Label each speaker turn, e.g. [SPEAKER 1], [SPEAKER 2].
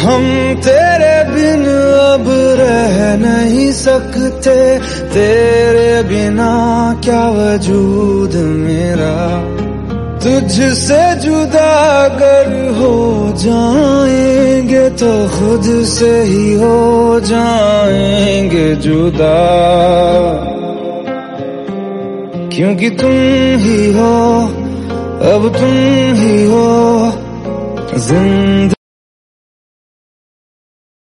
[SPEAKER 1] हम तेरे बिन अब रह नहीं सकते, तेरे बिना क्या वजूद मेरा। तुझसे जुदा अगर हो जाएंगे तो खुद से ही हो जाएंगे जुदा, क्योंकि तुम ही हो, अब तुम ही हो जिंदगी।